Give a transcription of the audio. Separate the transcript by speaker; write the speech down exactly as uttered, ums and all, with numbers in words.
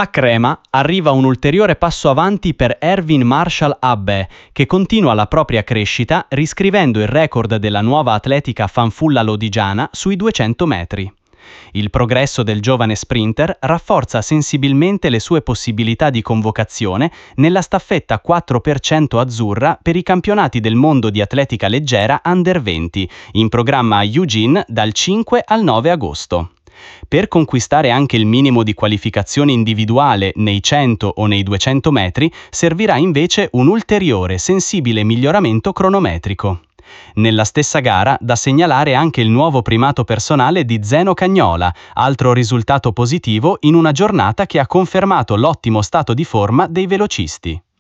Speaker 1: A Crema arriva un ulteriore passo avanti per Erwin Marshall Abbe, che continua la propria crescita riscrivendo il record della nuova atletica fanfulla lodigiana sui duecento metri. Il progresso del giovane sprinter rafforza sensibilmente le sue possibilità di convocazione nella staffetta quattro per cento azzurra per i campionati del mondo di atletica leggera Under venti, in programma a Eugene dal cinque al nove agosto. Per conquistare anche il minimo di qualificazione individuale nei cento o nei duecento metri servirà invece un ulteriore sensibile miglioramento cronometrico. Nella stessa gara da segnalare anche il nuovo primato personale di Zeno Cagnola, altro risultato positivo in una giornata che ha confermato l'ottimo stato di forma dei velocisti.